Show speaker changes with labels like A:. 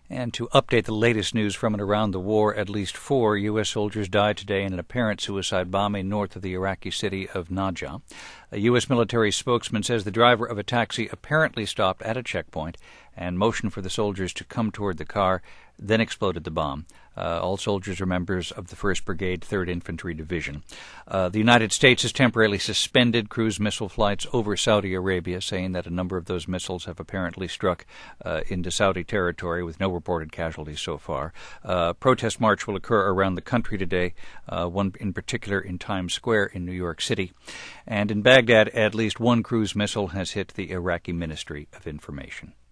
A: And to update the latest news from and around the war, at least 4 U.S. soldiers died today in an apparent suicide bombing north of the Iraqi city of Najaf. A U.S. military spokesman says the driver of a taxi apparently stopped at a checkpoint and motioned for the soldiers to come toward the car, then exploded the bomb. All soldiers are members of the 1st Brigade, 3rd Infantry Division. The United States has temporarily suspended cruise missile flights over Saudi Arabia, saying that a number of those missiles have apparently struck into Saudi territory with no reported casualties so far. Protest march will occur around the country today, one in particular in Times Square in New York City. And in Baghdad, at least one cruise missile has hit the Iraqi Ministry of Information.